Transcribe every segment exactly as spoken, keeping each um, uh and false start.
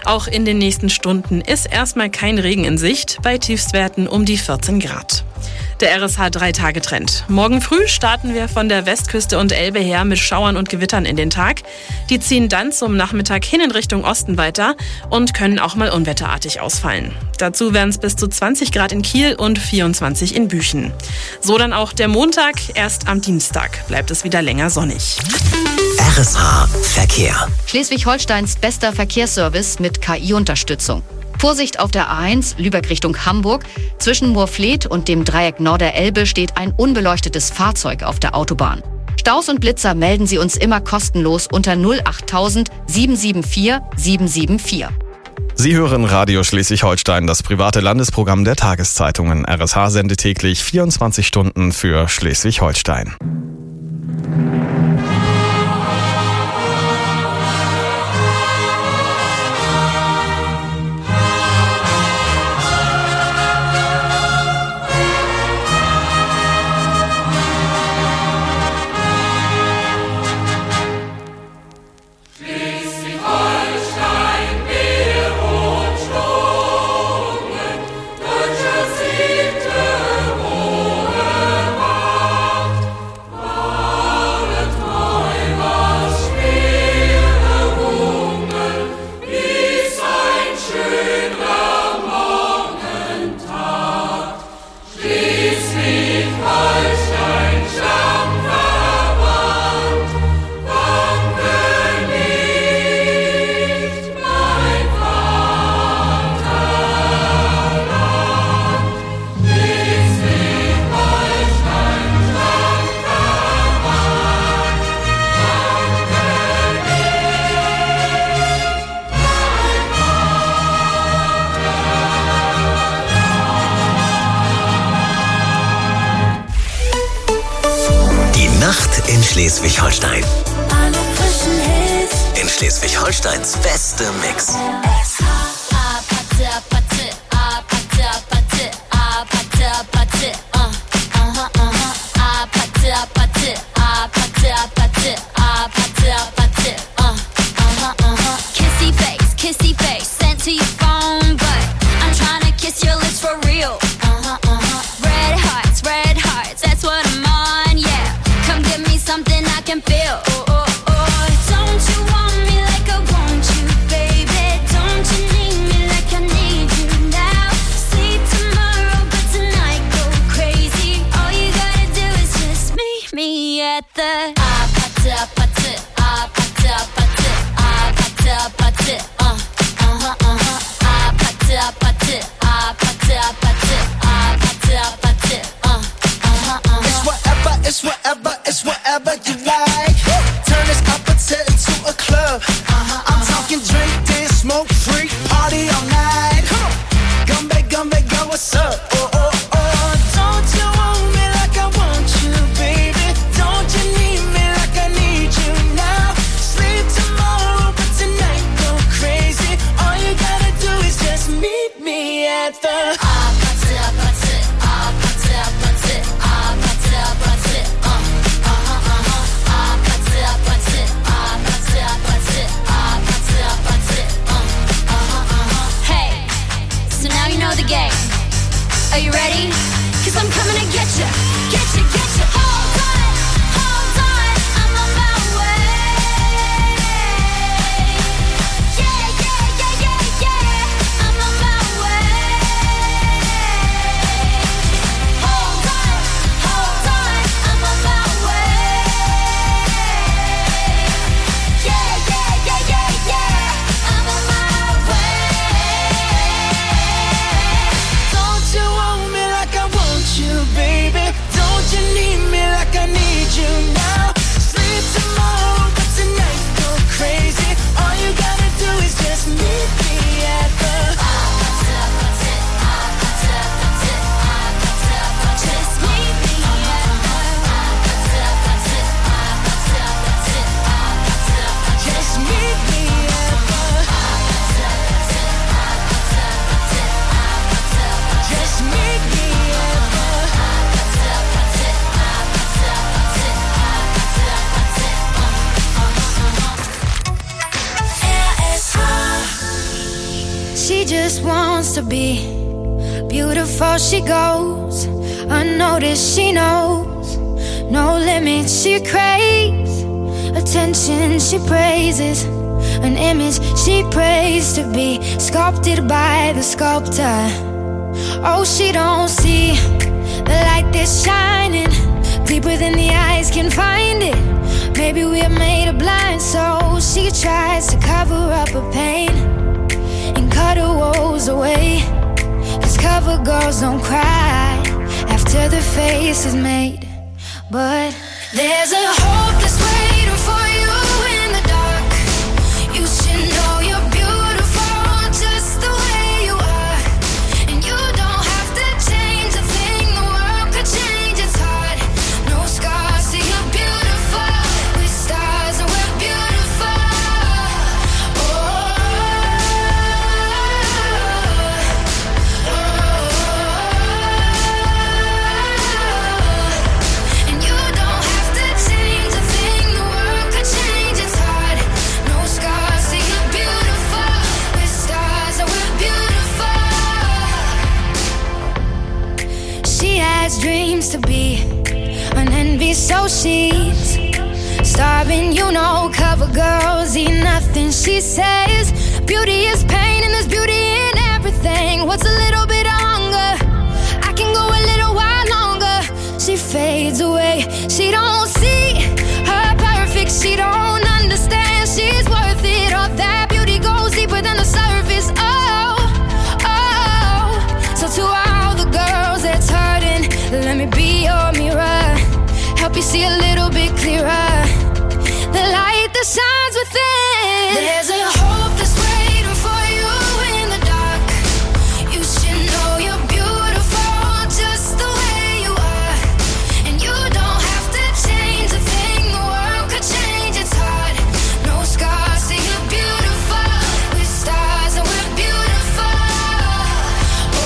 Auch in den nächsten Stunden ist erstmal kein Regen in Sicht, bei Tiefstwerten um die vierzehn Grad. Der R S H drei Tage Trend. Morgen früh starten wir von der Westküste und Elbe her mit Schauern und Gewittern in den Tag. Die ziehen dann zum Nachmittag hin in Richtung Osten weiter und können auch mal unwetterartig ausfallen. Dazu werden es bis zu zwanzig Grad in Kiel und vierundzwanzig in Büchen. So dann auch der Montag. Erst am Dienstag bleibt es wieder länger sonnig. R S H Verkehr. Schleswig-Holsteins bester Verkehrsservice mit K I-Unterstützung. Vorsicht auf der A eins, Lübeck Richtung Hamburg. Zwischen Moorfleet und dem Dreieck Norderelbe steht ein unbeleuchtetes Fahrzeug auf der Autobahn. Staus und Blitzer melden Sie uns immer kostenlos unter null achttausend sieben sieben vier sieben sieben vier. Sie hören Radio Schleswig-Holstein, das private Landesprogramm der Tageszeitungen. R S H sendet täglich vierundzwanzig Stunden für Schleswig-Holstein. Nacht in Schleswig-Holstein. Alle frischen Hits. In Schleswig-Holsteins beste Mix. Kissy face, kissy face, sent to your phone, but I'm trying to kiss your lips for real. Red hearts, red hearts, that's what I'm on, yeah. Come give me something I can feel. Oh, oh, oh. Don't you want me like I want you, baby? Don't you need me like I need you now? See tomorrow, but tonight go crazy. All you gotta do is just meet me at the ah, pata, pata, ah, pata, pata, ah, pata, pata, uh, uh-huh, uh-huh, ah, pata, pata, ah, pata, pata, ah, pata, pata, uh, uh-huh, uh-huh. It's whatever, it's whatever, it's whatever you like. Turn this appetite into a club. Uh-huh, I'm talking drink, dance, smoke, freak, party all night. Come on, Gumbe, Gumbe, go, what's up? Oh, oh, oh. Don't you want me like I want you, baby? Don't you need me like I need you now? Sleep tomorrow, but tonight go crazy. All you gotta do is just meet me at the Ah, pata, pata, ah, pata, pata, ah, pata, pata, uh, uh-huh, uh-huh, ah, pata, pata, ah, pata, pata, ah, pata, pata, uh, uh-huh, uh-huh. Hey, so now you know the game. Are you ready? 'Cause I'm coming to get you, get you, get you. Hold on, hold on, I'm on my way. Yeah, yeah, yeah, yeah, yeah, I'm on my way. Hold on, hold on, I'm on my way. Yeah, yeah, yeah, yeah, yeah, I'm on my way. Don't you want me like I want you, baby? She just wants to be beautiful. She goes unnoticed. She knows no limits. She craves attention. She praises an image she prays to be sculpted by the sculptor. Oh, she don't see the light that's shining deeper than the eyes can find it. Maybe we're made of blind, so she tries to cover up her pain and cut her woes away. Cause cover girls don't cry after the face is made. But there's a hope that's waiting for you in the dark. You should know you're beautiful just the way you are. And you don't have to change a thing, the world could change its heart. No scars, see you're beautiful. With stars and we're beautiful. Oh, oh, oh. And you don't have to change a thing, the world could change its heart. No scars, see you're beautiful. With stars and we're beautiful. She has dreams to be an envy, so she's starving, you know. Cover girls eat nothing, she says. Beauty is pain and there's beauty in everything. What's a little bit of hunger? I can go a little while longer. She fades away, she don't see her perfect. She don't understand she's worth it. All that beauty goes deeper than the surface. Oh, oh. So to all the girls that's hurting, let me be your mirror. Help you see a little bit clearer. The light that shines within. There's a hope that's waiting for you in the dark. You should know you're beautiful just the way you are. And you don't have to change a thing, the world could change its heart. No scars, see you're beautiful. With stars and we're beautiful. Oh,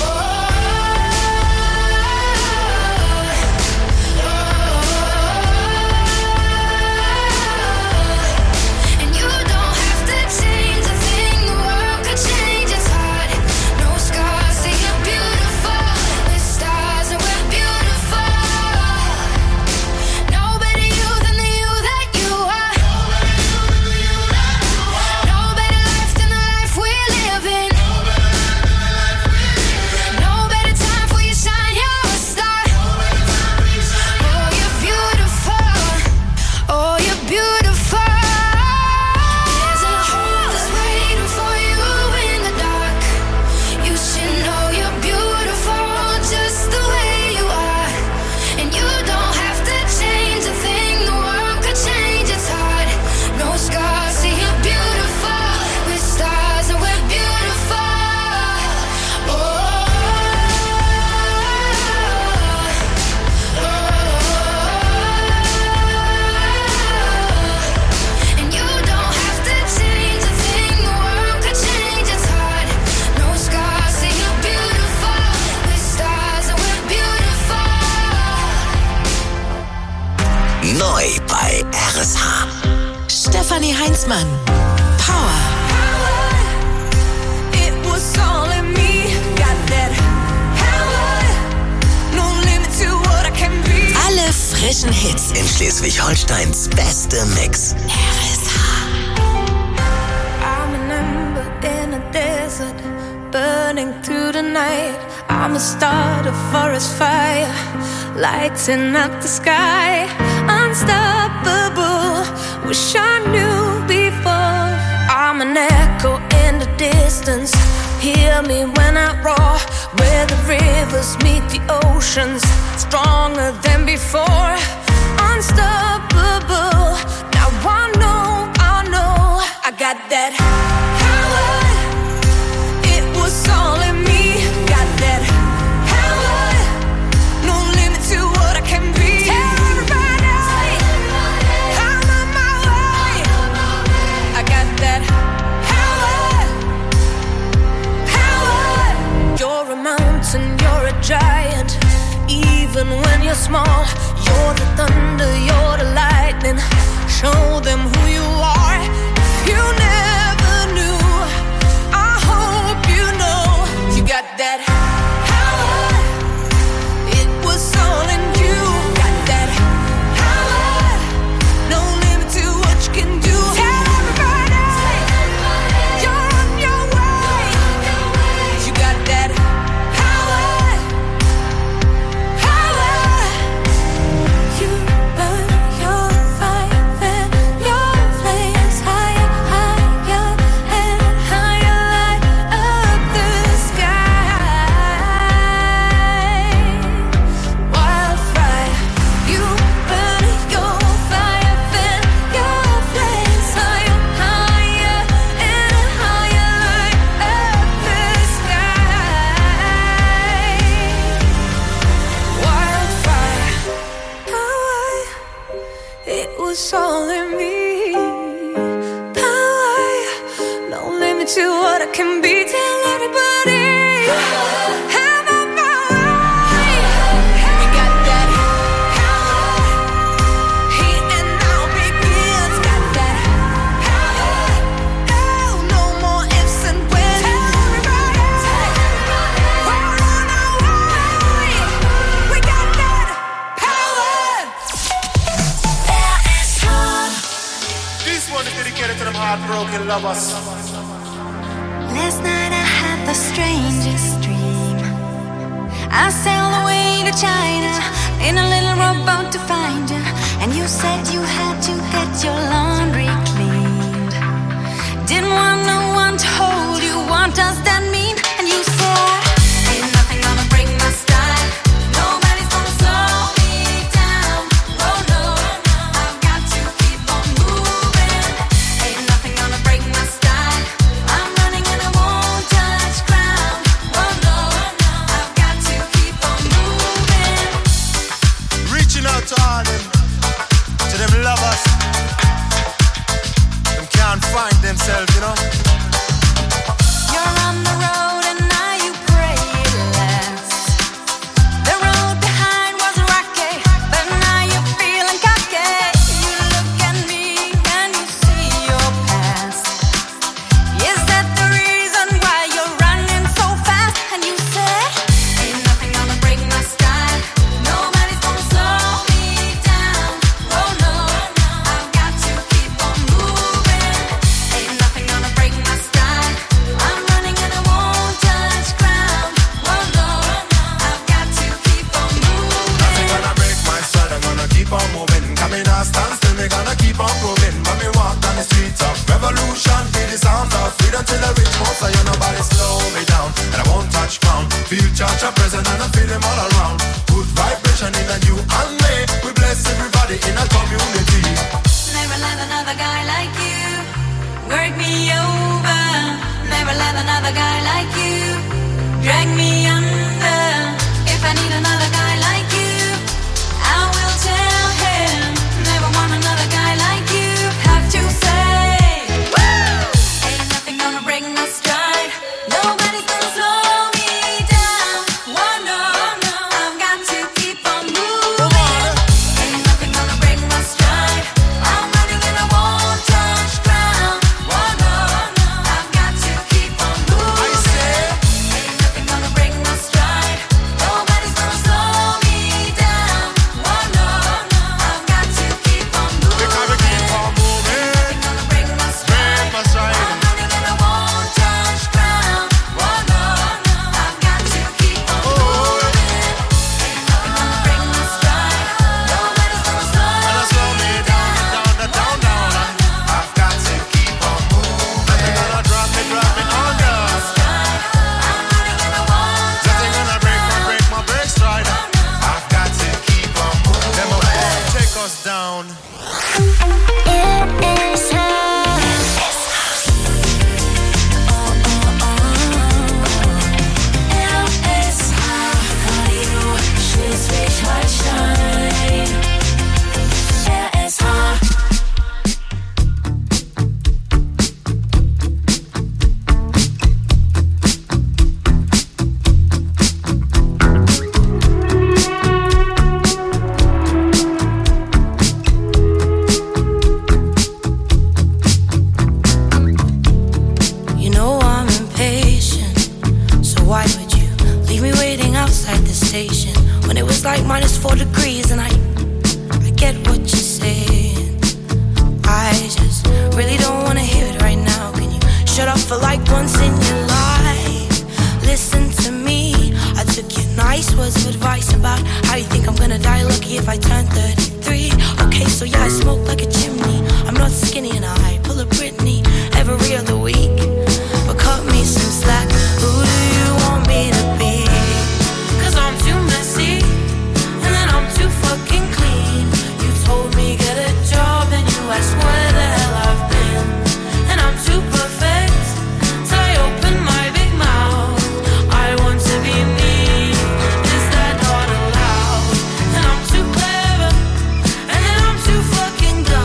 and you don't have to change a thing, the world could change its heart. No scars, see you're beautiful. With stars and we're beautiful. No better you than the you that you are. No better life than the life we're living. No better time for you shine, you're a star. Oh, you're beautiful. Oh, you're beautiful. There's a hope that's waiting for you in the dark. You should know you're beautiful just the way you are. And you don't have to change a thing, the world could change its heart. No scars, see you're beautiful. With stars and we're beautiful. Oh, oh, and you don't have to change a thing, the world could change its heart. No scars, see you're beautiful. With stars and we're beautiful. Neu bei R S H. Stefanie Heinzmann. Power. It was all in me. Got that power. No limit to what I can be. Alle frischen Hits. In Schleswig-Holsteins beste Mix. R S H. I'm an ember in a desert, burning through the night. I'm a start, a forest fire, lighting up the sky. Unstoppable, wish I knew before. I'm an echo in the distance, hear me when I roar. Where the rivers meet the oceans, stronger than before. Unstoppable, now I know, I know I got that power. It was all in me. Got that power. No limit to what I can be. Tell everybody I'm on my way. I got that power. Power. You're a mountain, you're a giant. Even when you're small, you're the thunder, you're the lightning. Show them who you are. If you never knew, I hope you lovers. Last night I had the strangest dream. I sailed away to China in a little rowboat to find you, and you said you had to get your laundry cleaned. Didn't want no one to hold you. What does that mean? And you said, ain't nothing gonna break my style. Nobody's gonna slow me down. Oh no, I've got to keep on moving. Ain't nothing gonna break my style. I'm running and I won't touch ground. Oh no, I've got to keep on moving. Reaching out to all them, to them lovers. Them can't find themselves, you know. You're on the road and now you pray it lasts. The road behind was rocky, but now you're feeling cocky. You look at me and you see your past. Is that the reason why you're running so fast? And you say, ain't nothing gonna break my style. Nobody's gonna slow me down. Oh no, I've got to keep on moving. Ain't nothing gonna break my style. I'm running and I won't touch ground. Oh no, I've got to keep on moving. Nothing gonna break my stride, I'm gonna keep on moving. Coming out, stand still, me gonna keep on proving. When me walk down the streets of revolution, feel the sound of freedom till I reach most. So you nobody slow me down, and I won't touch ground. Feel church and present and I feel them all around. Good vibration in a you and me. We bless everybody in a community. Never let another guy like you work me over. Never let another guy like you drag me under. If I need another guy like you, I will tell him. Never want another guy like you. Have to say, woo! Ain't nothing gonna break my stride. Nobody's gonna slow me down. Oh no, I've got to keep on moving. Ain't nothing gonna break my stride. I'm running and I won't touch ground. Oh no, I've got to keep on moving. I say, Ain't nothing gonna break my stride. Nobody's gonna slow me down. Oh no, I've got to keep on moving. because we keep on moving. Nothing gonna break my stride. Break my stride. I'm running and I won't touch ground. Oh no, I've got to keep on moving. Ain't nothing gonna break my stride. Nobody's gonna slow Gonna slow me down, down, down, down, down. I've got to keep on moving. Nothing gonna drop me, drop me under. I'm running and I won't Nothing gonna break my, break my break stride. I've got to keep on moving. Them won't take us down. You know I'm impatient, so why would you leave me waiting outside the station when it was like minus four degrees? And I, I get what you're saying. I just really don't wanna hear it right now. Can you shut up for like once in your life? Listen to me. I took your nice words of advice about how you think I'm gonna die lucky if I turn thirty-three. Okay, so yeah, I smoke like a chimney. I'm not skinny and I pull a Britney every other week. But cut me some slack. Who do you want me to be? Cause I'm too messy, and then I'm too fucking clean. You told me get a job, and you asked where the hell I've been. And I'm too perfect, so I open my big mouth. I want to be me, is that not allowed? And I'm too clever, and then I'm too fucking dumb.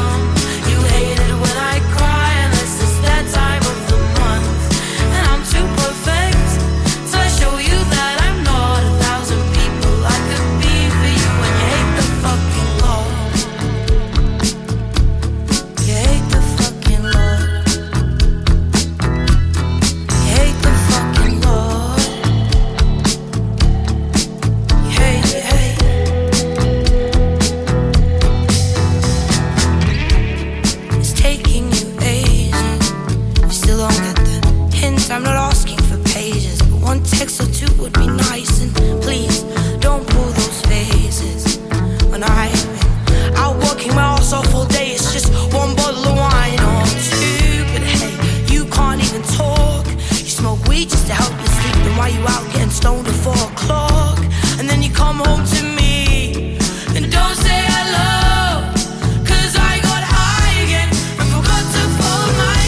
sweet just to help you sleep. Then why you out getting stoned at four o'clock? And then you come home to me and don't say hello, 'cause I got high again and forgot to fold my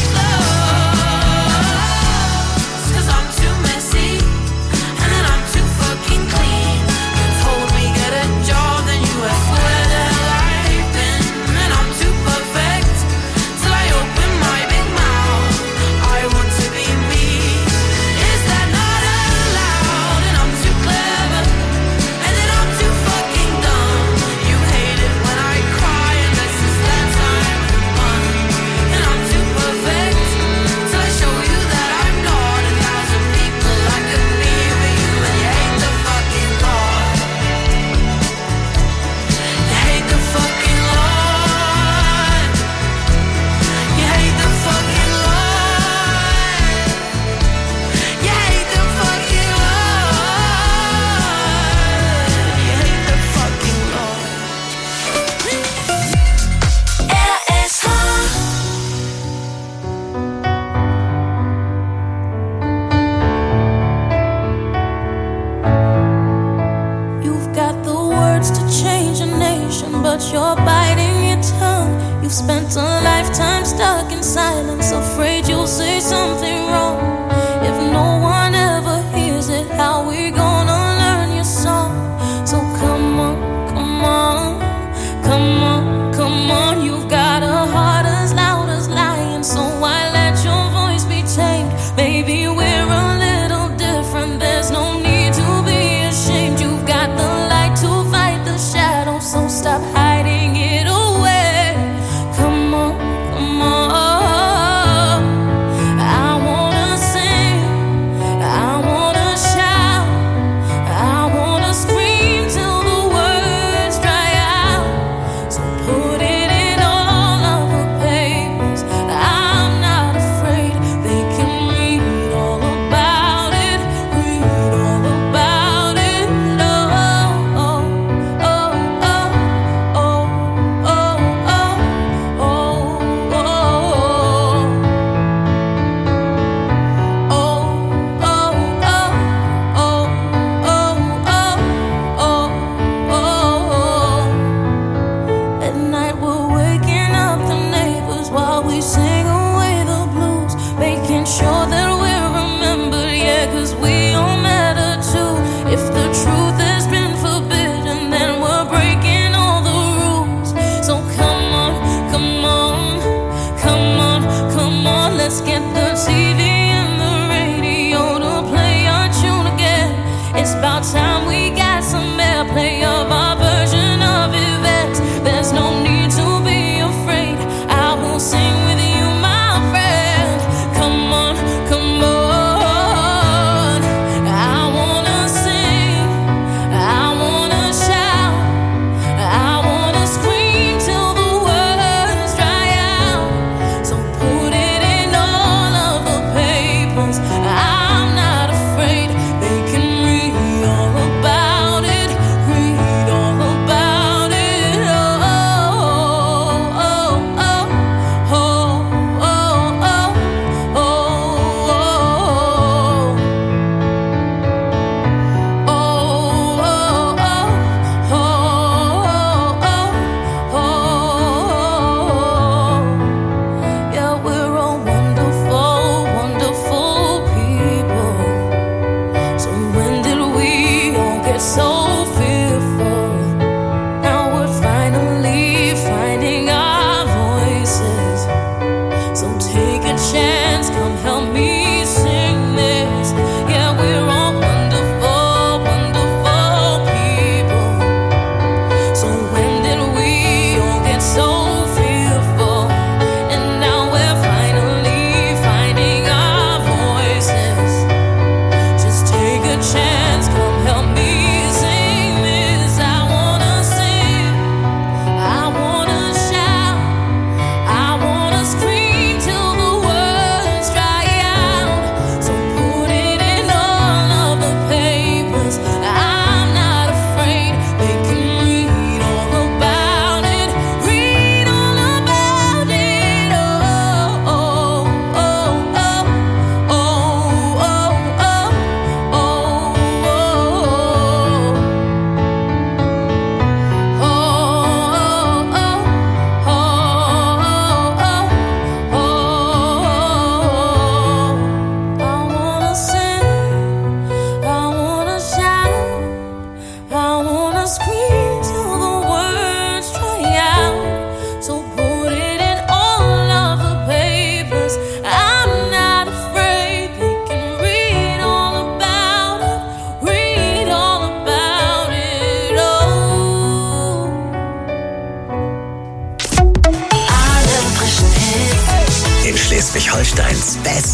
clothes. 'Cause I'm too messy and then I'm too fucking clean. You told me get a job, then you asked where the hell I've been. And I'm too perfect till I open my big mouth. I want to be me. Is that not allowed? And I'm too clever and then I'm too fucking dumb. You hate it when I cry and this is that time of the month. And I'm too perfect till I show you that I'm not. A thousand people I could be for you, and you hate the fucking Lord. You hate the fucking Lord. You hate the fucking Lord. You hate the fucking Lord. You hate the fucking Lord. R S H. You've got the words to change a nation, but you're biting your tongue. You've spent a lifetime stuck in silence, afraid you'll say something wrong. If no one ever hears it, how we gonna learn your song? So come on, come on, come on, come on. You've got a heart as loud as lion, so why let your voice be tamed? Maybe we're a little different, there's no need to be ashamed. You've got the light to fight the shadow, so stop hiding it away. Come on, come on, I wanna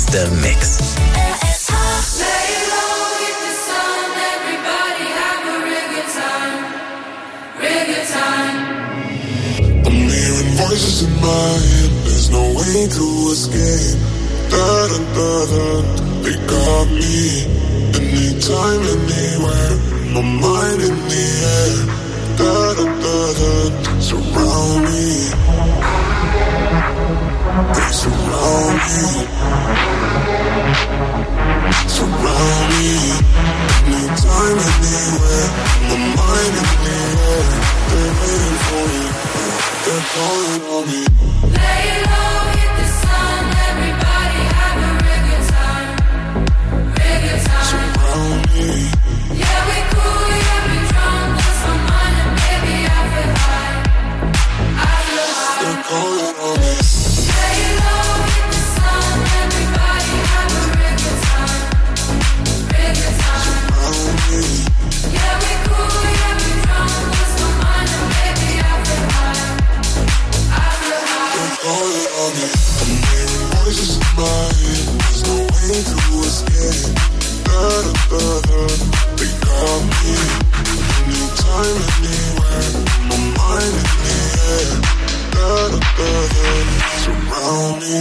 beste Mix. Voices in my head, there's no way to escape. Da da da da, they got me. Anytime, anywhere, my mind in the air. Da da da da, surround me. They surround me. Surround me. Anytime, anywhere, my mind in the air. They're waiting for me. They're calling on me. Lay low, hit the sun. Everybody have a real good time. Real good time. Surround me. Yeah, we cool, yeah, we drunk. Lost my mind and baby, I feel high. I feel high. They're calling on me. Lay low, hit the sun. Everybody have a real good time. Real good time. Surround me. Yeah, we cool, yeah, we drunk. Lost my mind and baby, I feel high. Calling on me. I'm hearing voices in my head. There's no way to escape. Da da da da, they got me. Anytime, anywhere, my mind in the air. Da da da da, surround me.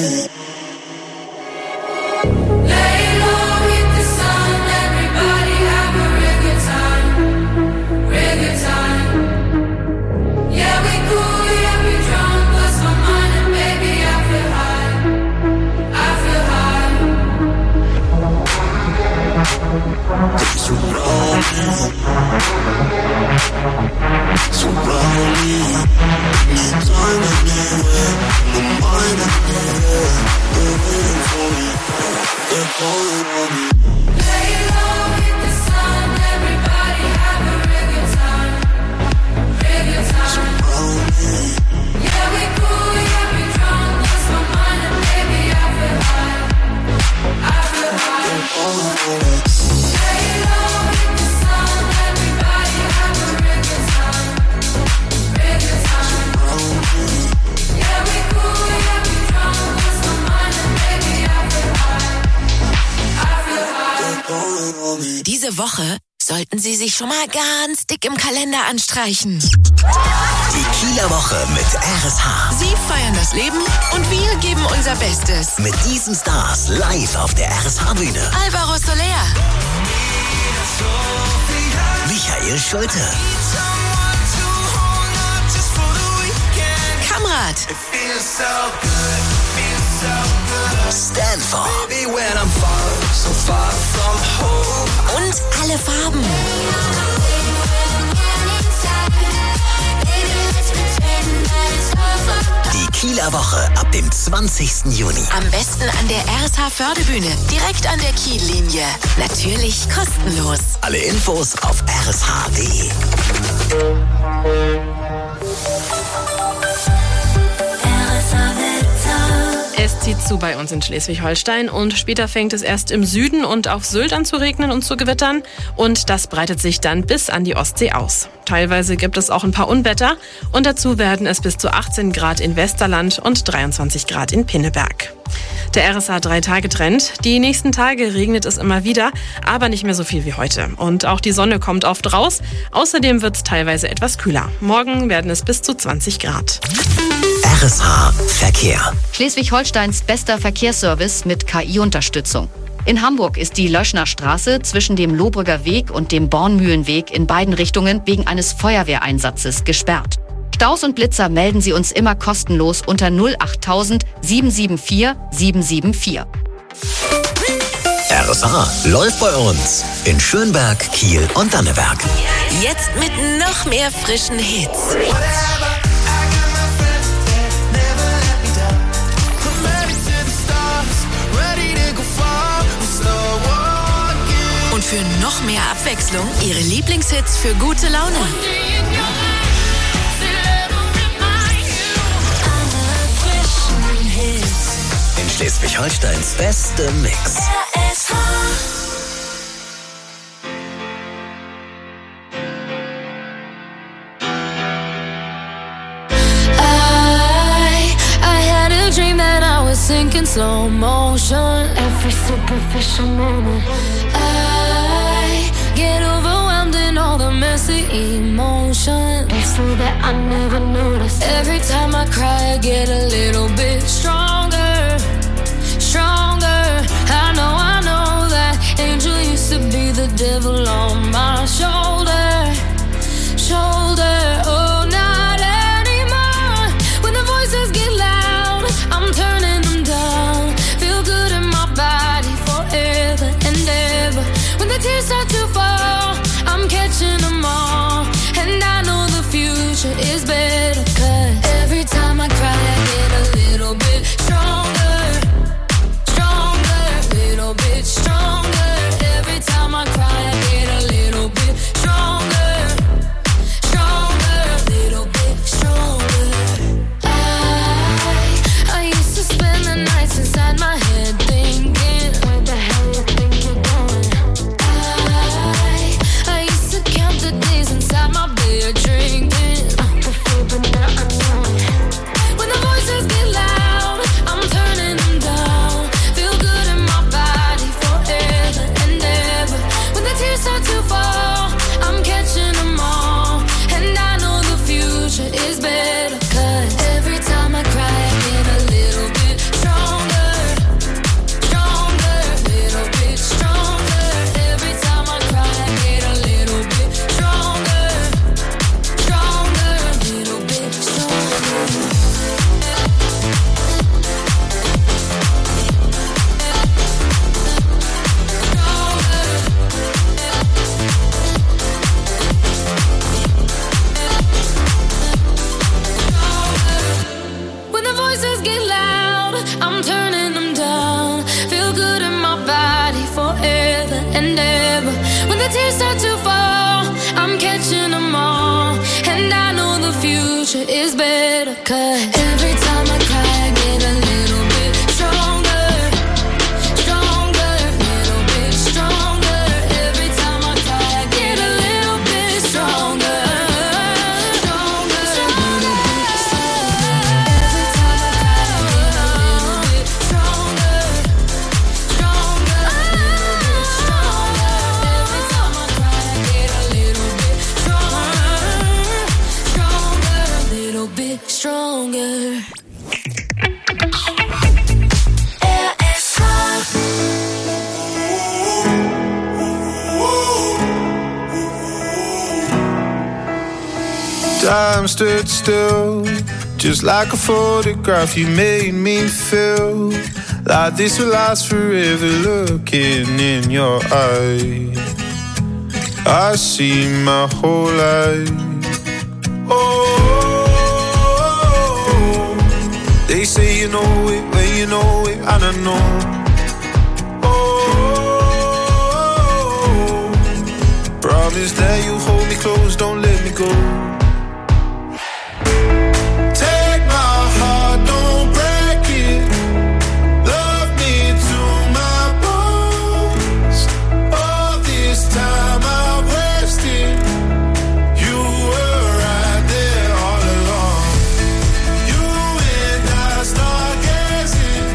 Lay low, hit the sun. Everybody have a real good time. Real good time. Yeah, we cool, yeah, we drunk. Lost my mind and baby, I feel high. I feel high. They surround me. Surround me. Anytime, anywhere, my mind in the air. They're waiting for me. They're calling on me. Lay low, hit the sun. Everybody have a real good time. Real good time. Surround me. Yeah, we cool, yeah, we drunk. Lost my mind and baby, I feel high. I feel high. They're calling on me. Lay low, hit the sun. Everybody have a real good time. Real good time. Surround me. Yeah, we cool, yeah, we drunk. Lost my mind and baby, I feel high. I feel high. They're calling on me. Diese Woche sollten Sie sich schon mal ganz dick im Kalender anstreichen. Die Kieler Woche mit R S H. Sie feiern das Leben und wir geben unser Bestes. Mit diesen Stars live auf der R S H-Bühne. Alvaro Soler, Michael Schulte. Kamrat, Stanford. und alle Farben. Die Kieler Woche ab dem zwanzigsten Juni. Am besten an der R S H-Förderbühne, direkt an der Kiellinie. Natürlich kostenlos. Alle Infos auf r s h punkt d e. Es zieht zu bei uns in Schleswig-Holstein und später fängt es erst im Süden und auf Sylt an zu regnen und zu gewittern und das breitet sich dann bis an die Ostsee aus. Teilweise gibt es auch ein paar Unwetter und dazu werden es bis zu achtzehn Grad in Westerland und dreiundzwanzig Grad in Pinneberg. Der R S H-Drei-Tage-Trend. Die nächsten Tage regnet es immer wieder, aber nicht mehr so viel wie heute. Und auch die Sonne kommt oft raus. Außerdem wird es teilweise etwas kühler. Morgen werden es bis zu zwanzig Grad. R S H Verkehr. Schleswig-Holsteins bester Verkehrsservice mit K I-Unterstützung. In Hamburg ist die Löschner Straße zwischen dem Lohbrügger Weg und dem Bornmühlenweg in beiden Richtungen wegen eines Feuerwehreinsatzes gesperrt. Staus und Blitzer melden Sie uns immer kostenlos unter null achttausend sieben sieben vier sieben sieben vier. R S H läuft bei uns in Schönberg, Kiel und Danneberg. Jetzt mit noch mehr frischen Hits. Und für noch mehr Abwechslung Ihre Lieblingshits für gute Laune. In Schleswig-Holsteins beste Mix. R S H. I, I had a dream that I was sink in slow motion. Every superficial moment, I get overwhelmed in all the messy emotions. So that I never noticed. Every time I cry, I get a little bit stronger, stronger. I know, I know that angel used to be the devil on my shoulder, shoulder. Oh, not anymore. When the voices get loud, I'm turning them down. Feel good in my body forever and ever. When the tears start to fall, I'm catching them all. And I know the future is better, 'cause every time I cry, I get a little bit stronger, stronger, little bit stronger. Every time I cry, I get a little bit stronger, stronger, little bit stronger. I, I used to spend the nights inside my head thinking, where the hell you think you're going? I, I used to count the days inside my bed drinking, uh, before, but now I know it. When the voices get loud, I'm turning them down. Feel good in my body forever and ever. When the tears start to fall, I'm catching them all. And I know the future is better, 'cause every time I cry, I get a little bit stronger, stronger, little bit stronger. Every time I cry, I get a little bit stronger, stronger, little bit stronger. When the voices get loud, I'm turning them down. Feel good in my body forever and ever. When the tears start to fall, I'm catching them all. And I know the future is better, 'cause every time I cry, I get a little bit stronger, stronger, little bit stronger. Every time I cry, I get a little bit stronger, stronger, little bit stronger. Every time I cry, I get a little bit stronger, stronger, little bit stronger. Every time I cry, I get a little bit stronger, stronger, little bit stronger. Time stood still, just like a photograph. You made me feel like this will last forever. Looking in your eyes, I see my whole life. Oh, they say you know it when you know it, and I know. Oh, promise that you hold me close, don't let me go. Take my heart, don't break it. Love me to my bones. All this time I've wasted. You were right there all along. You and I start gazing,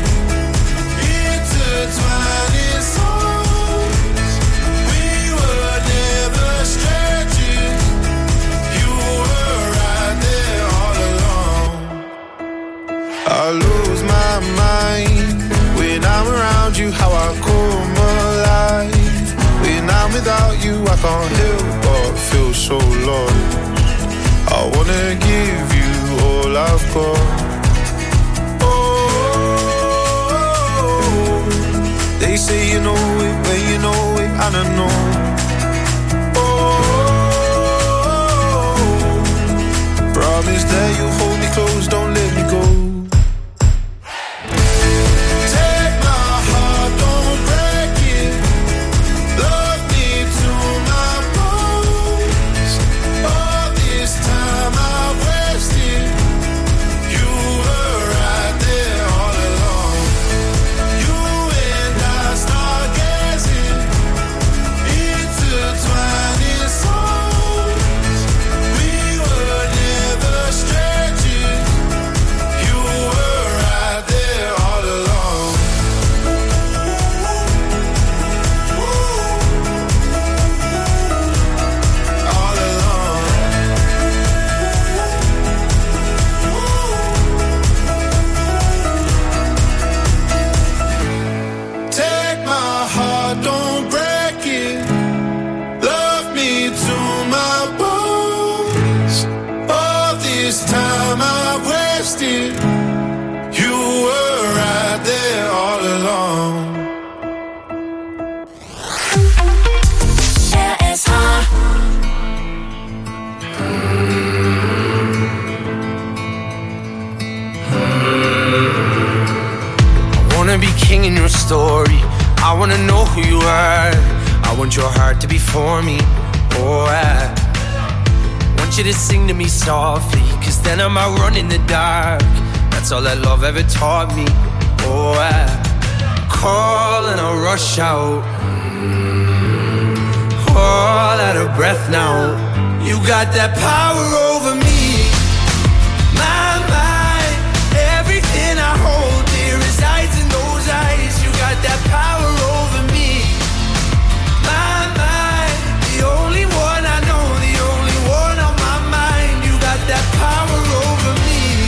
intertwining souls. We were never strangers. You were right there all along. I lose my mind when I'm around you. How I come alive when I'm without you. I can't help but feel so lost. I wanna give you all I've got. Oh, they say you know it when you know it, and I know. Oh, promise that you hold me close, don't let me go. Take my heart, don't break it. Love me to my bones. All this time I've wasted. You were right there all along. You and I start gazing, intertwining souls. We were never strangers. singing your story. I wanna know who you are. I want your heart to be for me. Oh, I want you to sing to me softly, cause then I might run in the dark. That's all that love ever taught me. Oh, I call and I rush out, all out of breath now. You got that power over me. My mind, everything I hold dear resides in those eyes. You got that power over me. My mind, the only one I know, the only one on my mind. You got that power over me.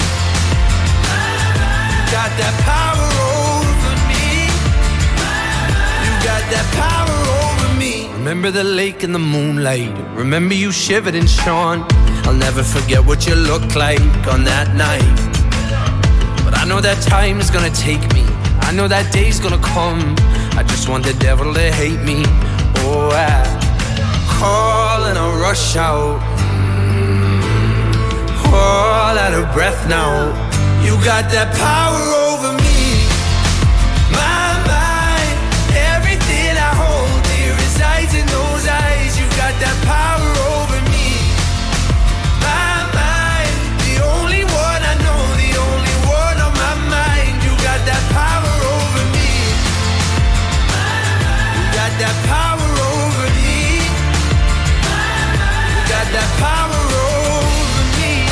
You got that power over me. You got that power over me. Remember the lake in the moonlight. Remember you shivered and shone. I'll never forget what you looked like on that night. But I know that time is gonna take me. I know that day's gonna come. I just want the devil to hate me. Oh, I call and I rush out, all out of breath now. You got that power over me. My mind, everything I hold dear resides in those eyes. You got that power over me. My mind, the only one I know, the only one on my mind. You got that power over me. You got that power over me. You got that power over me.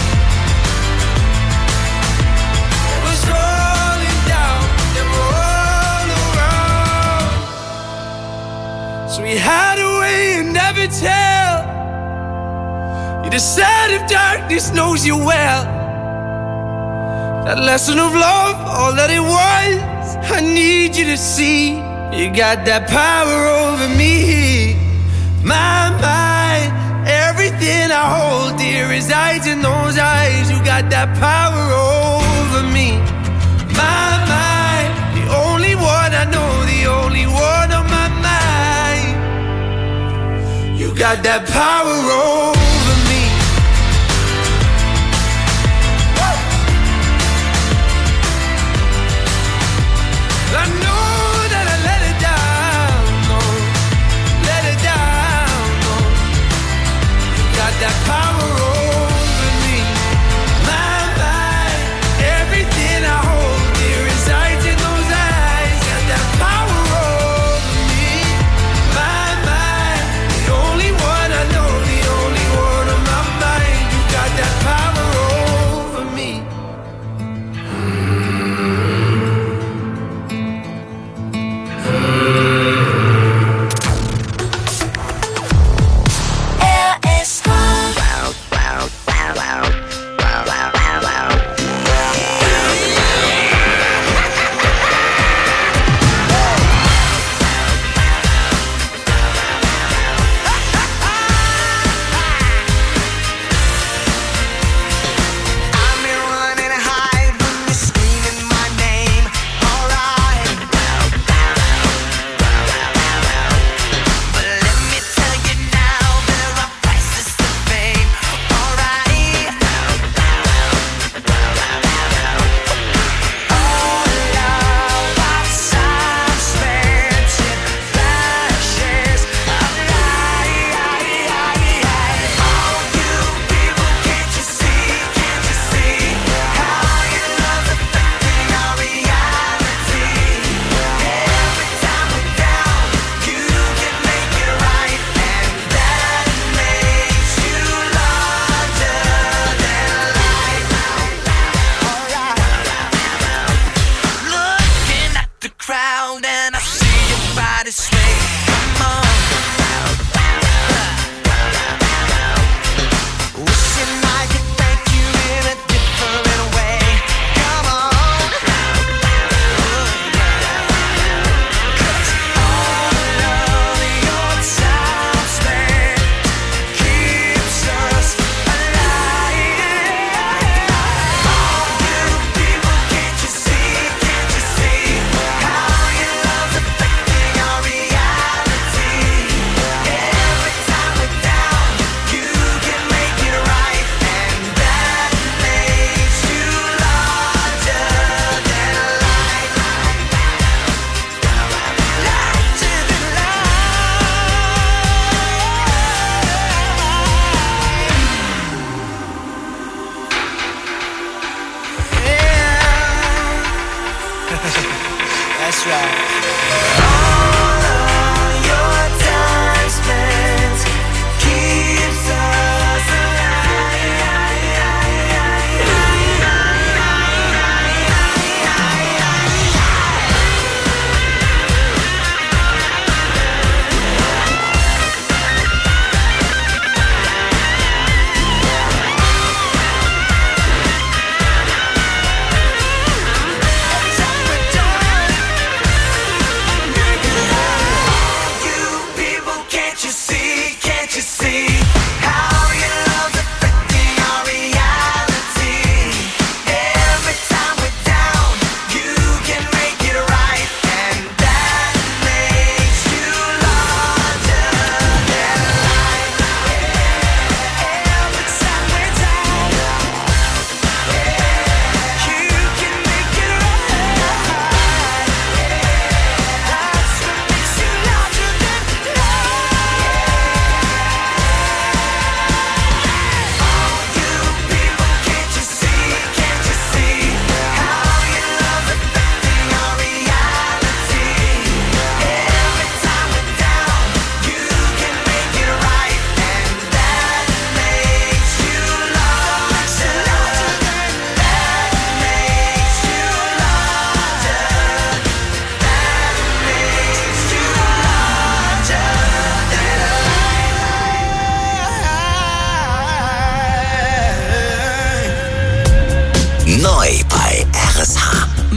It was rolling down and all around. So we had a way and never tell. You decided if darkness knows you well. That lesson of love, all that it was, I need you to see. You got that power over me. My mind, everything I hold dear resides in those eyes. You got that power over me. My mind, the only one I know, the only one on my mind. You got that power over me. I know that I let it down, no, let it down, no. You got that power over me. My mind, everything I hold dear resides in those eyes. Got that power over me. My mind, the only one I know, the only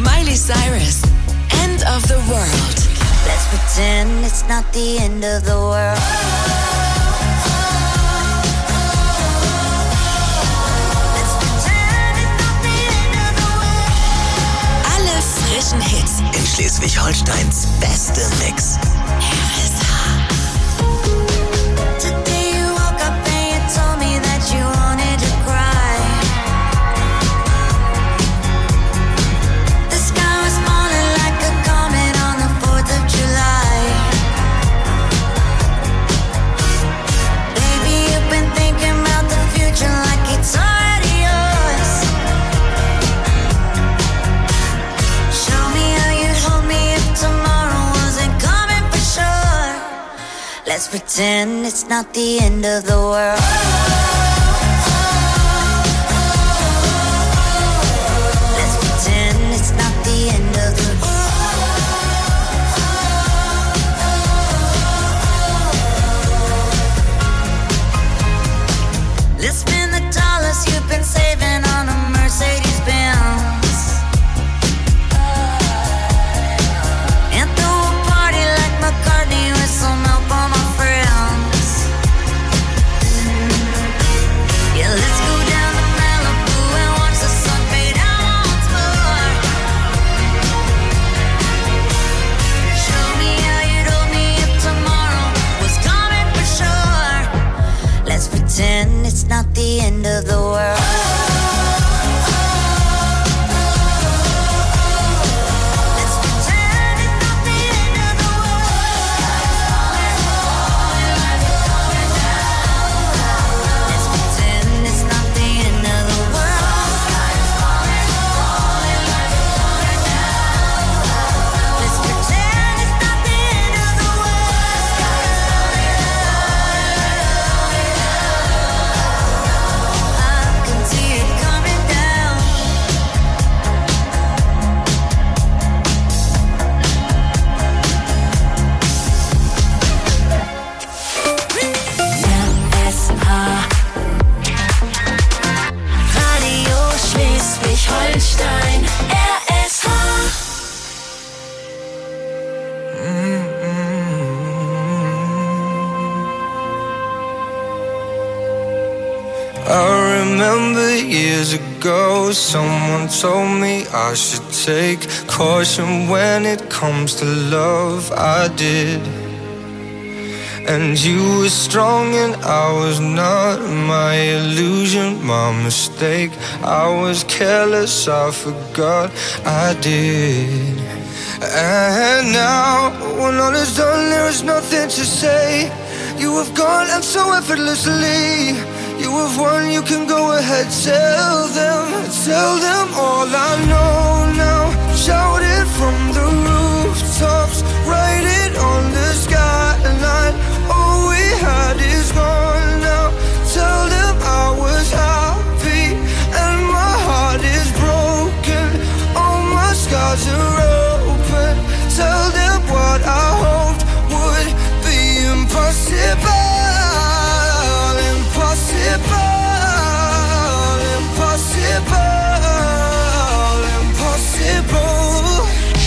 Miley Cyrus, End of the World. Let's pretend it's not the end of the world. Let's pretend it's not the end of the world. Alle frischen Hits In Schleswig-Holsteins beste Mix. R S H. Today you woke up and you told me that you wanted to cry. The sky was falling like a comet on the fourth of July. Baby, you've been thinking about the future like it's already yours. Show me how you'd hold me if tomorrow wasn't coming for sure. Let's pretend it's not the end of the world. Let's pretend it's not the end of the world. Let's spend the dollars you've been saving on a Mercedes Benz. And throw a party like McCartney with some help on my friends. Yeah, let's go down to Malibu and watch the sun fade out once more. Show me how you'd hold me if tomorrow was coming for sure. Let's pretend it's not the end of the world. Let's pretend it's not the end of the world. Let's pretend it's not the end of the world. Let's pretend it's not the end of the world. I can see it coming down. R S H Radio Schleswig-Holstein. R S H I remember years ago, someone told me I should take caution when it comes to love. I did. And you were strong and I was not. My illusion, my mistake. I was careless, I forgot I did. And now, when all is done, there is nothing to say. You have gone and so effortlessly. You have won, you can go ahead, tell them, tell them all I know now. Shout it from the rooftops, write it on the skyline. All we had is gone now. Tell them I was happy and my heart is broken. All my scars are open. Tell them what I hoped would be impossible. Impossible, impossible, impossible.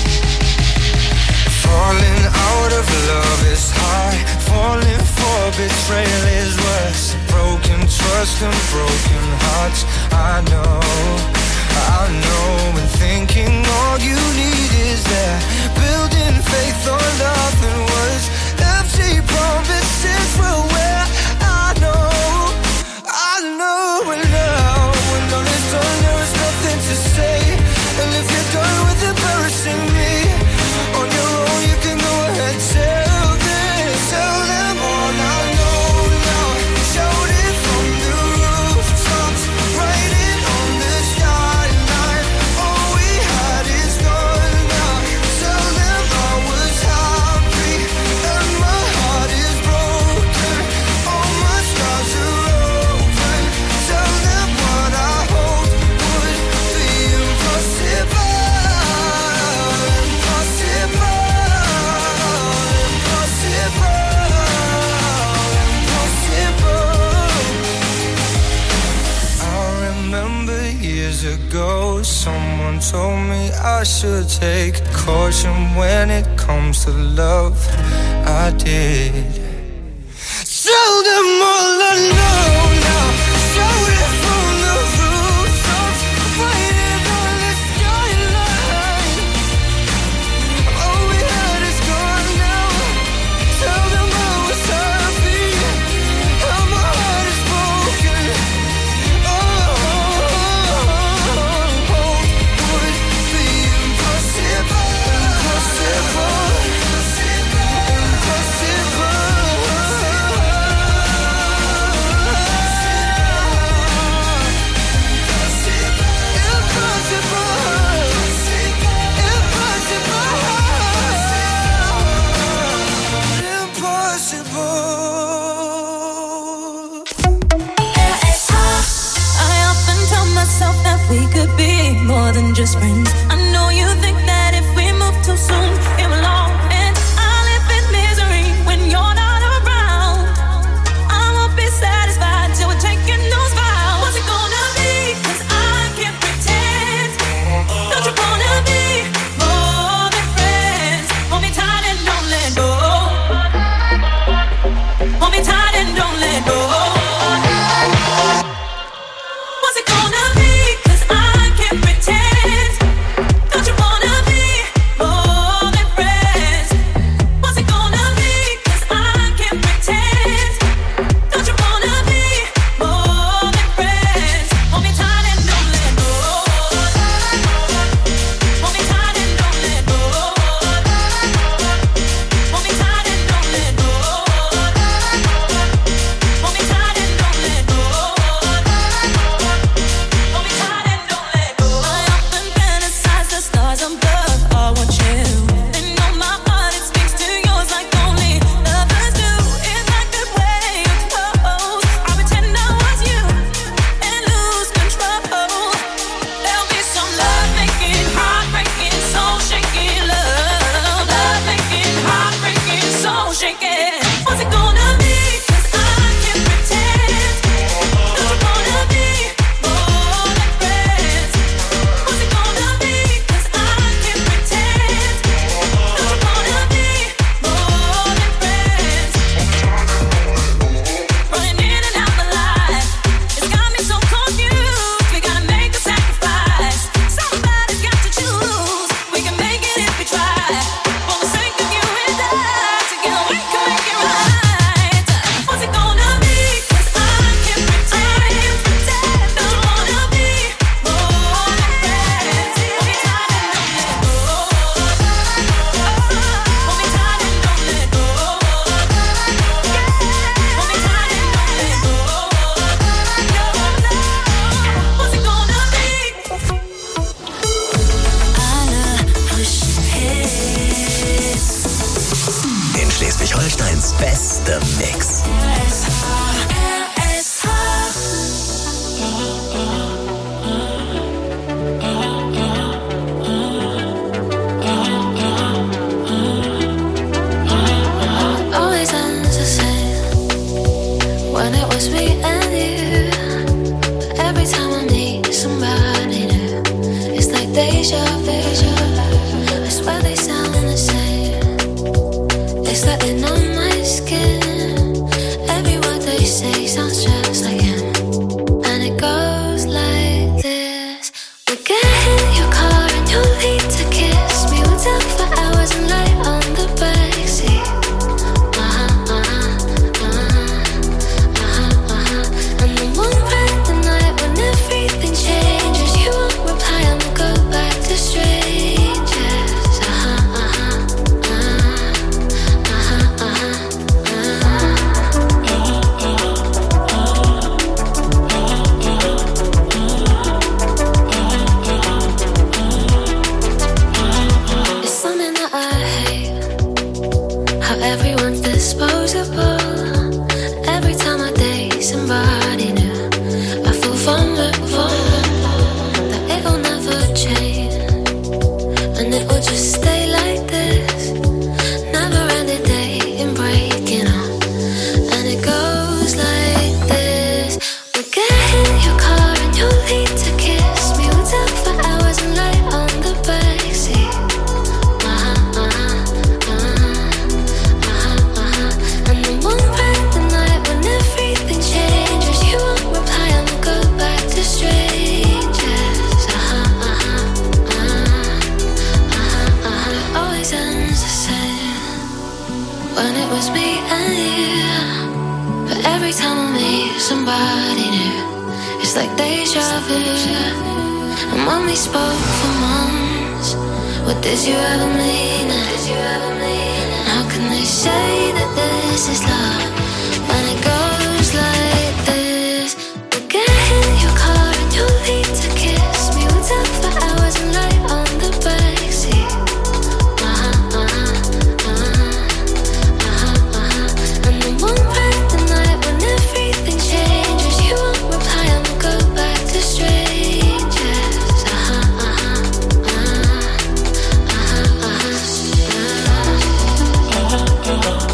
Falling out of love is hard. Falling for betrayal is worse. Broken trust and broken hearts. I know, I know. And thinking all you need is that. Building faith on nothing was empty promises were where I know. I know and now, when all is done, there is nothing to say. And if you're done with embarrassing me, on your own you can go ahead, tell them, tell them all I know now. Shout it from the rooftops, write it on the skyline. All we had is gone now. Tell them I was happy. Someone told me I should take caution when it comes to love. I did. Tell them all I know now. Shout it from the rooftops. Waiting on the skyline. All we had is gone now. Tell them I was happy. How my heart is broken. Oh, hope would be impossible. Impossible. We could be more than just friends. I know you think that if we move too soon, it will all end. I live in misery when you're not around. I won't be satisfied till we're taking those vows. What's it gonna be? 'Cause I can't pretend. Don't you wanna be more than friends? Hold me tight and don't let go. Hold me tight and don't let go. What's it gonna be? Schleswig-Holsteins bester Mix. Always ends the same when it was me and you. But every time I meet somebody new, it's like deja vu. I swear they sound the same. It's like they're on my skin. Every word they say sounds just like him. And it goes like this. We'll get in your car and you'll need to kiss me. We'll talk for hours and lie on the backseat. Uh-huh, uh-huh, uh-huh, uh-huh, uh-huh. And Every time I meet somebody new, it's like deja vu. And when we spoke for months, what did you ever mean? And how can they say that this is love when it goes like this? We get in your car and you leave to kiss me. We talk for hours and lie on the backseat. Uh-huh, uh-huh, uh-huh, uh-huh, uh-huh. And then one bright the night when everything changes, you won't reply and we'll go back to strangers. Uh-huh, uh-huh, uh-huh, uh-huh, uh-huh.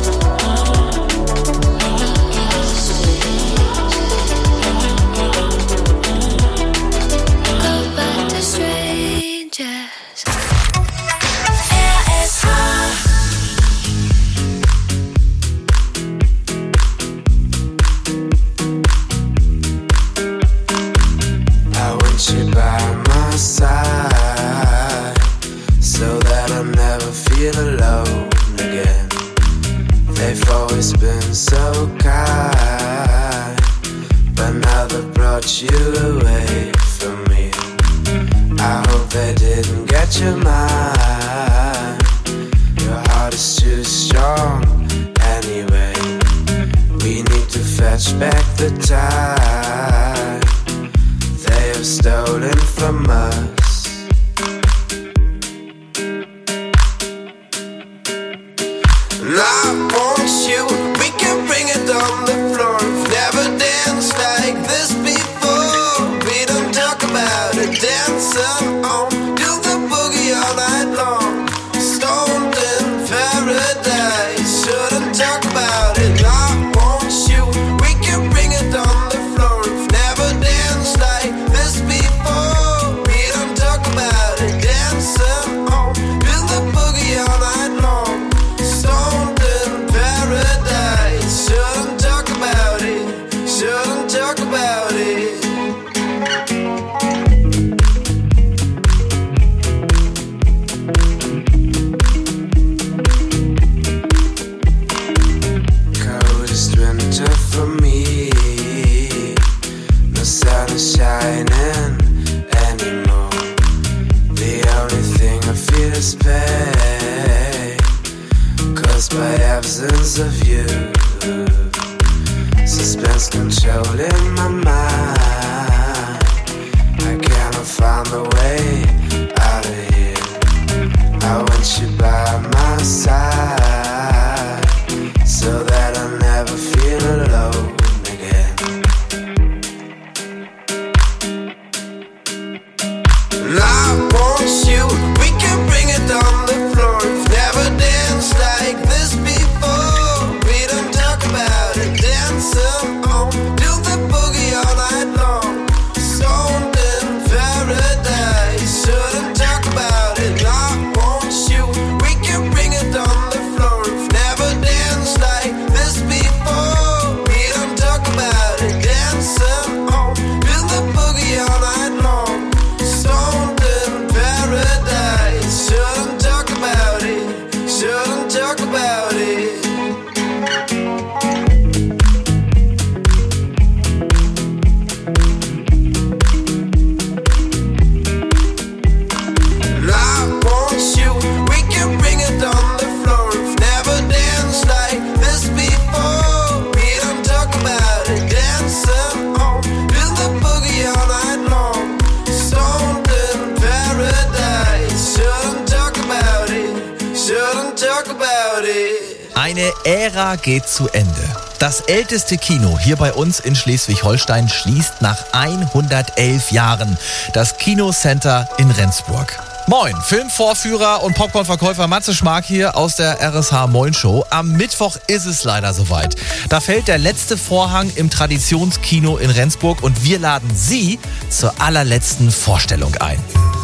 Eine Ära geht zu Ende. Das älteste Kino hier bei uns in Schleswig-Holstein schließt nach hundertelf Jahren. Das Kinocenter in Rendsburg. Moin, Filmvorführer und Popcornverkäufer Matze Schmark hier aus der R S H Moin Show. Am Mittwoch ist es leider soweit. Da fällt der letzte Vorhang im Traditionskino in Rendsburg und wir laden Sie zur allerletzten Vorstellung ein.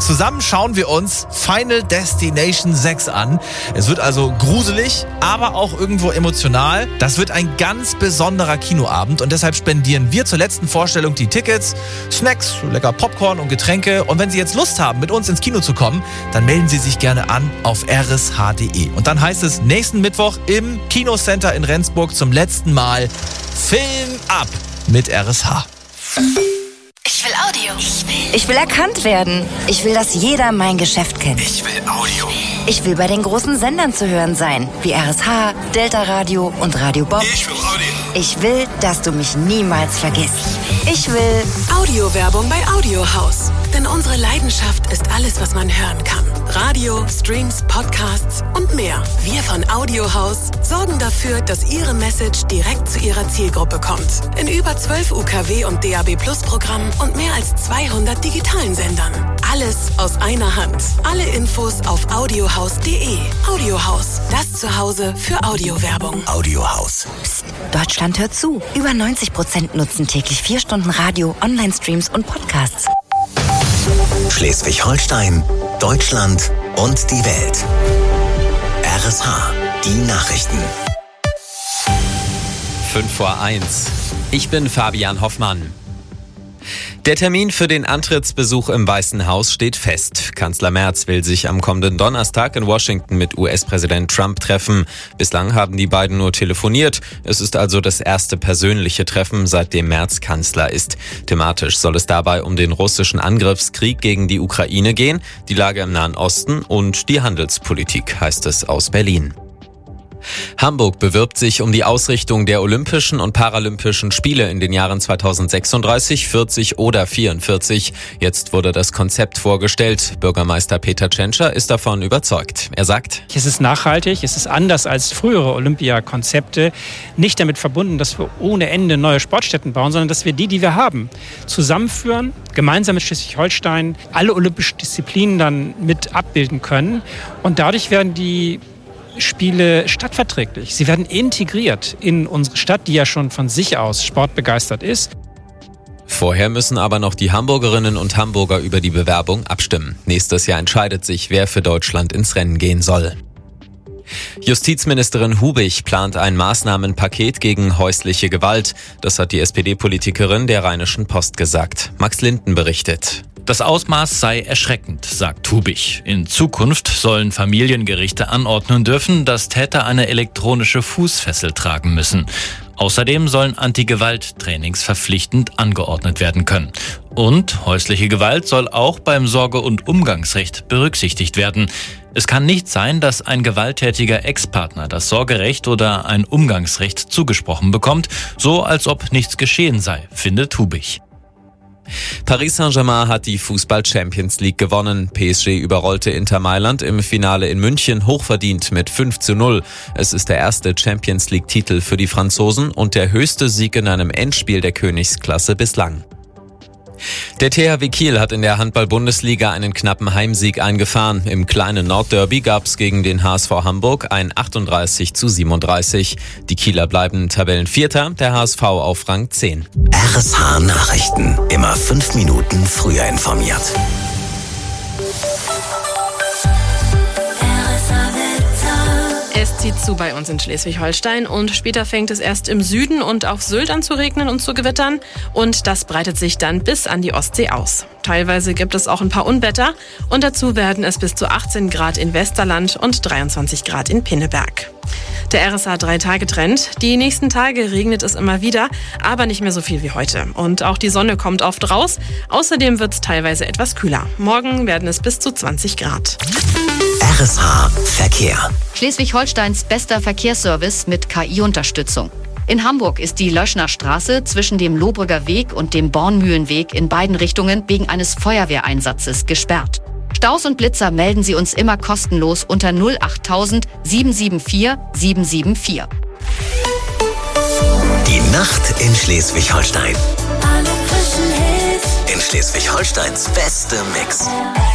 Zusammen schauen wir uns Final Destination sechs an. Es wird also gruselig, aber auch irgendwo emotional. Das wird ein ganz besonderer Kinoabend und deshalb spendieren wir zur letzten Vorstellung die Tickets, Snacks, lecker Popcorn und Getränke. Und wenn Sie jetzt Lust haben, mit uns ins Kino zu kommen, dann melden Sie sich gerne an auf r s h punkt d e. Und dann heißt es nächsten Mittwoch im Kinocenter in Rendsburg zum letzten Mal Film ab mit R S H. Ich will Audio. Ich will. Ich will erkannt werden. Ich will, dass jeder mein Geschäft kennt. Ich will Audio. Ich will bei den großen Sendern zu hören sein, wie R S H, Delta Radio und Radio Bob. Ich will Audio. Ich will, dass du mich niemals vergisst. Ich will Audiowerbung bei Audiohaus. Denn unsere Leidenschaft ist alles, was man hören kann. Radio, Streams, Podcasts und mehr. Wir von Audiohaus sorgen dafür, dass Ihre Message direkt zu Ihrer Zielgruppe kommt. In über zwölf U K W und D A B Plus Programmen und mehr als zweihundert digitalen Sendern. Alles aus einer Hand. Alle Infos auf audiohaus punkt d e. Audiohaus, das Zuhause für Audiowerbung. Audiohaus. Psst, Deutschland hört zu. Über neunzig Prozent nutzen täglich vier Stunden Radio, Online-Streams und Podcasts. Schleswig-Holstein, Deutschland und die Welt. R S H, die Nachrichten. fünf vor eins. Ich bin Fabian Hoffmann. Der Termin für den Antrittsbesuch im Weißen Haus steht fest. Kanzler Merz will sich am kommenden Donnerstag in Washington mit U S-Präsident Trump treffen. Bislang haben die beiden nur telefoniert. Es ist also das erste persönliche Treffen, seitdem Merz Kanzler ist. Thematisch soll es dabei um den russischen Angriffskrieg gegen die Ukraine gehen, die Lage im Nahen Osten und die Handelspolitik, heißt es aus Berlin. Hamburg bewirbt sich um die Ausrichtung der Olympischen und Paralympischen Spiele in den Jahren zweitausendsechsunddreißig, vierzig oder vierundvierzig. Jetzt wurde das Konzept vorgestellt. Bürgermeister Peter Tschentscher ist davon überzeugt. Er sagt: Es ist nachhaltig, es ist anders als frühere Olympiakonzepte. Nicht damit verbunden, dass wir ohne Ende neue Sportstätten bauen, sondern dass wir die, die wir haben, zusammenführen, gemeinsam mit Schleswig-Holstein alle olympischen Disziplinen dann mit abbilden können. Und dadurch werden die Spiele stadtverträglich. Sie werden integriert in unsere Stadt, die ja schon von sich aus sportbegeistert ist. Vorher müssen aber noch die Hamburgerinnen und Hamburger über die Bewerbung abstimmen. Nächstes Jahr entscheidet sich, wer für Deutschland ins Rennen gehen soll. Justizministerin Hubich plant ein Maßnahmenpaket gegen häusliche Gewalt. Das hat die S P D-Politikerin der Rheinischen Post gesagt. Max Linden berichtet. Das Ausmaß sei erschreckend, sagt Hubich. In Zukunft sollen Familiengerichte anordnen dürfen, dass Täter eine elektronische Fußfessel tragen müssen. Außerdem sollen Anti-Gewalt-Trainings verpflichtend angeordnet werden können. Und häusliche Gewalt soll auch beim Sorge- und Umgangsrecht berücksichtigt werden. Es kann nicht sein, dass ein gewalttätiger Ex-Partner das Sorgerecht oder ein Umgangsrecht zugesprochen bekommt, so als ob nichts geschehen sei, findet Hubich. Paris Saint-Germain hat die Fußball-Champions League gewonnen. P S G überrollte Inter Mailand im Finale in München hochverdient mit fünf zu null. Es ist der erste Champions League-Titel für die Franzosen und der höchste Sieg in einem Endspiel der Königsklasse bislang. Der T H W Kiel hat in der Handball-Bundesliga einen knappen Heimsieg eingefahren. Im kleinen Nordderby gab es gegen den H S V Hamburg ein achtunddreißig zu siebenunddreißig. Die Kieler bleiben Tabellenvierter, der H S V auf Rang zehn. R S H Nachrichten. Immer fünf Minuten früher informiert. Es zieht zu bei uns in Schleswig-Holstein und später fängt es erst im Süden und auf Sylt an zu regnen und zu gewittern und das breitet sich dann bis an die Ostsee aus. Teilweise gibt es auch ein paar Unwetter und dazu werden es bis zu achtzehn Grad in Westerland und dreiundzwanzig Grad in Pinneberg. Der R S H-drei-Tage-Trend. Die nächsten Tage regnet es immer wieder, aber nicht mehr so viel wie heute. Und auch die Sonne kommt oft raus. Außerdem wird es teilweise etwas kühler. Morgen werden es bis zu zwanzig Grad. R S H Verkehr. Schleswig-Holsteins bester Verkehrsservice mit K I-Unterstützung. In Hamburg ist die Löschner Straße zwischen dem Lohbrügger Weg und dem Bornmühlenweg in beiden Richtungen wegen eines Feuerwehreinsatzes gesperrt. Staus und Blitzer melden Sie uns immer kostenlos unter null achttausend sieben sieben vier sieben sieben vier. Die Nacht in Schleswig-Holstein. Alle frischen Hits. In Schleswig-Holsteins beste Mix.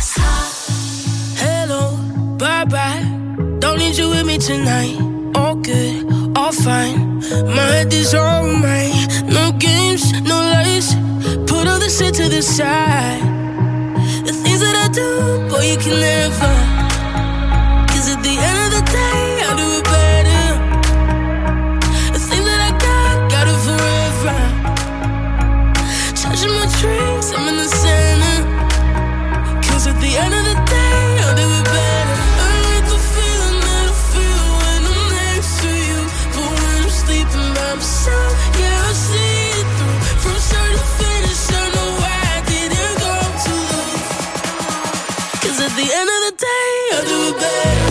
Hello, bye bye. Don't need you with me tonight. All good, all fine. My head is on mine. No games, no lies. Put all the shit to the side. The things that I do. you can never. Cause at the end of the day, I'll do it better. The thing that I got, got it forever. Charging my drinks, I'm in the center. Cause at the end of the day, I'll do it better. I like the feeling that I feel when I'm next to you. But when I'm sleeping by myself, yeah, I see it through. From start to finish, I know why I didn't go to lose. Cause at the end of the day, I'll do it better.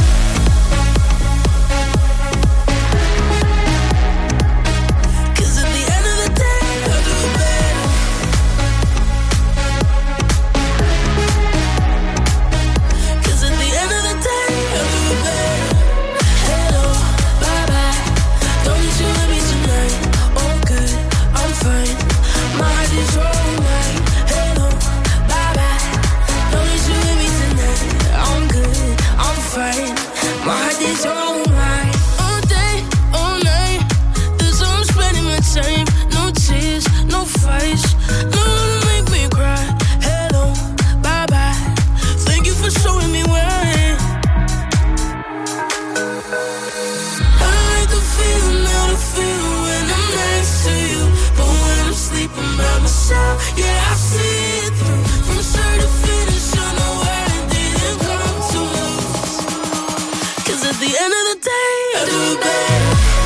Cause at the end of the day, I'll do it better. Cause at the end of the day, I'll do it better. Hello, bye bye. Don't need you with me tonight. All good, I'm fine. My heart is all mine. Hello, bye bye. Don't need you with me tonight. I'm good, I'm fine. My heart is all mine. All day, all night. This how I'm spending my time. No tears, no fights. No one to make me cry. Hello, bye bye. Thank you for showing me where I am. I like the feeling that I feel when I'm next to you. But when I'm sleeping by myself, yeah, I see it through. From start to finish, I know why I didn't come to lose. Cause at the end of the day, I'll do it better.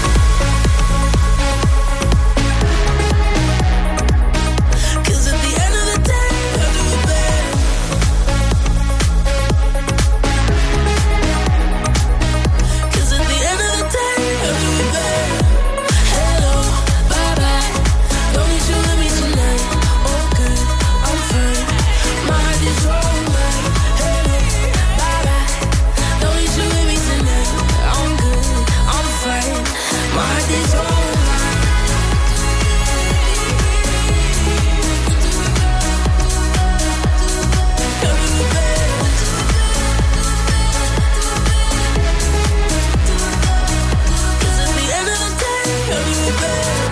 Cause at the end of the day, I'll do it better. Cause at the end of the day, I'll do it better. Hello, bye bye. Don't need you with me tonight. All good, I'm fine. My heart is all mine. Hello, bye bye. Don't need you with me tonight. I'm good, I'm fine. My heart is all mine. I'll do it better. Cause at the end of the day, I'll do it better.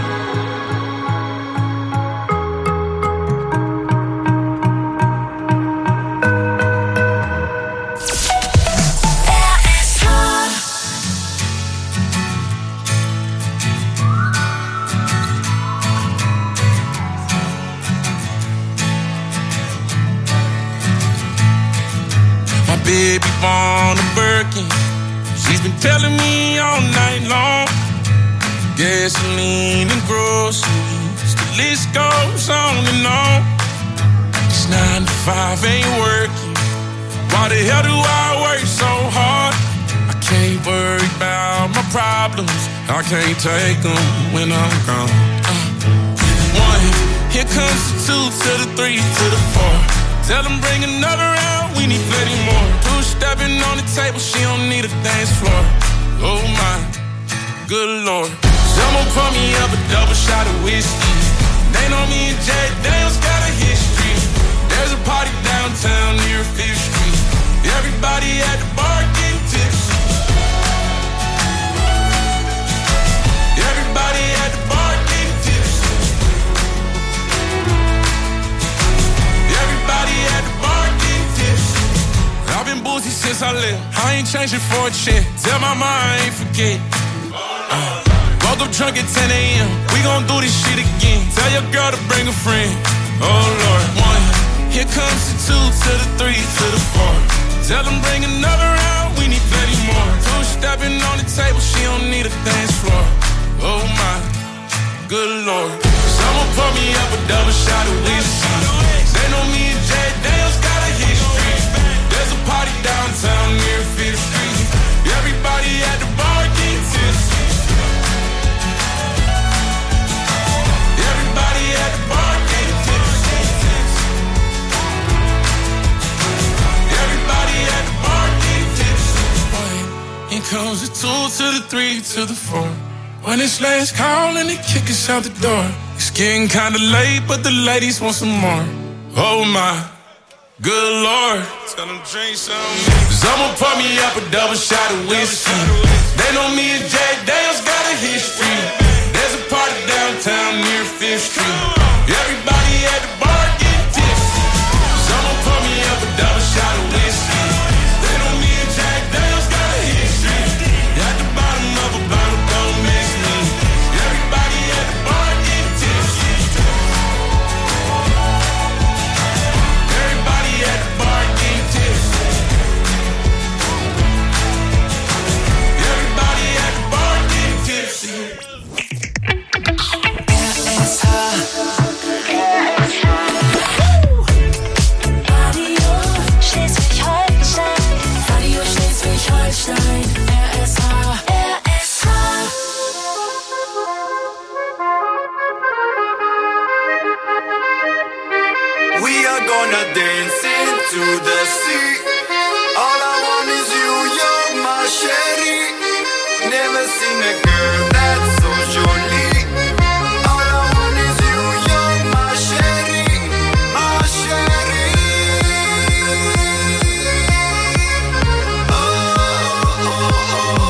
My baby born a Birkin. She's been telling me all night long. Gasoline and groceries, the list goes on and on. This nine to five ain't working. Why the hell do I work so hard? I can't worry about my problems. I can't take them when I'm gone. Uh, one, here comes the two to the three to the four. Tell them bring another round, we need plenty more. Two stepping on the table, she don't need a dance floor. Oh my, good lord. Someone pour me up a double shot of whiskey. They know me and Jack Daniels got a history. There's a party downtown near Fifth Street. Everybody at the bar getting tipsy. Everybody at the bar getting tipsy. Everybody at the bar getting tipsy. I've been boozy since I left. I ain't changing for a check. Tell my mom I ain't forget. Uh, woke up drunk at ten a.m. We gon' do this shit again. Tell your girl to bring a friend. Oh Lord. One, here comes the two to the three to the four. Tell them bring another round, we need plenty more. Two stepping on the table, she don't need a dance floor. Oh my, good lord. Someone pour me up a double shot of whiskey. They know me and Jack Daniels got a history. There's a party downtown near Fifth Street. Everybody at the bar getting tipsy. Everybody at the bar getting tipsy. Everybody at the bar getting tipsy. Here comes the two to the three to the four. When it's last call and they kick us out the door. It's getting kinda late, but the ladies want some more. Oh my, good lord. Tell them drink some. Someone pour me up a double shot of whiskey. They know me and Jack Daniels got a history. There's a party downtown near Fifth Street. Everybody at the bar getting tipsy. Someone pour me up a double shot of whiskey. gonna dance into the sea. All I want is you, you're my sherry. Never seen a girl that's so jolie. All I want is you, you're my sherry, my sherry. Oh, oh, oh.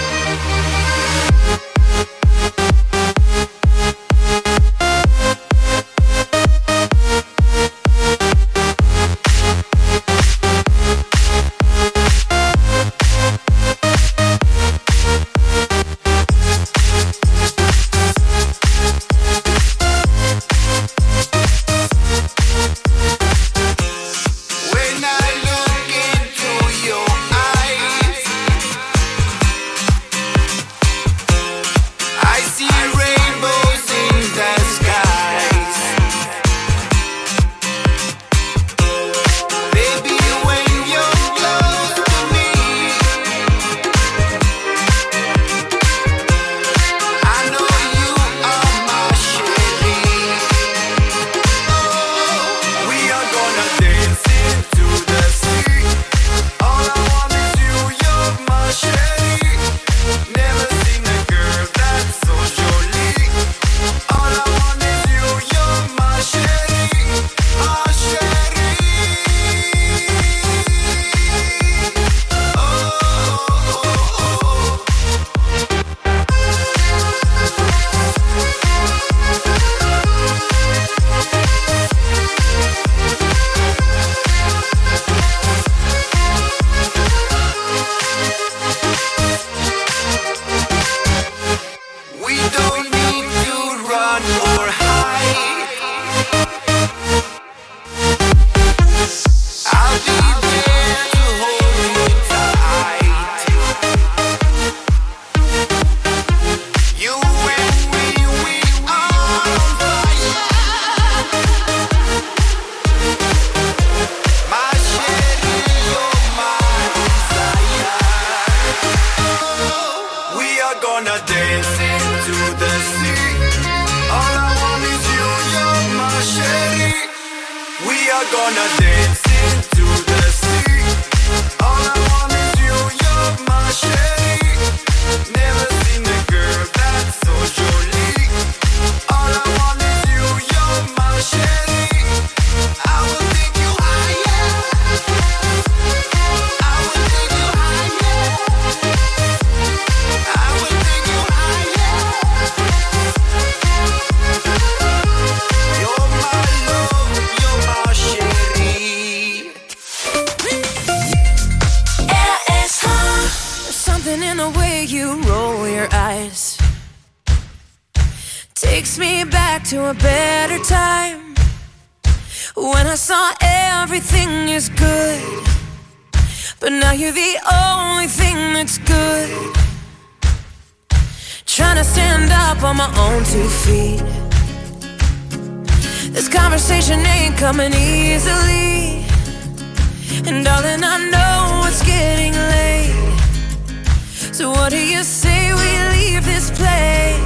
Takes me back to a better time when I saw everything is good, but now you're the only thing that's good. Trying to stand up on my own two feet. This conversation ain't coming easily, and darling, I know it's getting late. So what do you say we leave this place?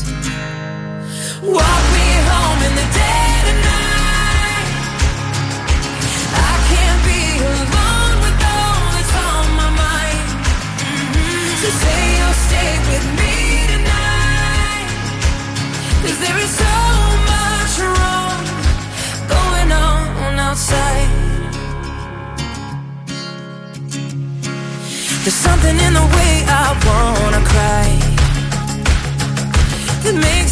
Walk me home in the dead of night. I can't be alone with all that's on my mind. Mm-hmm. So say you'll stay with me tonight, 'cause there is so much wrong going on outside. There's something in the way I wanna cry that makes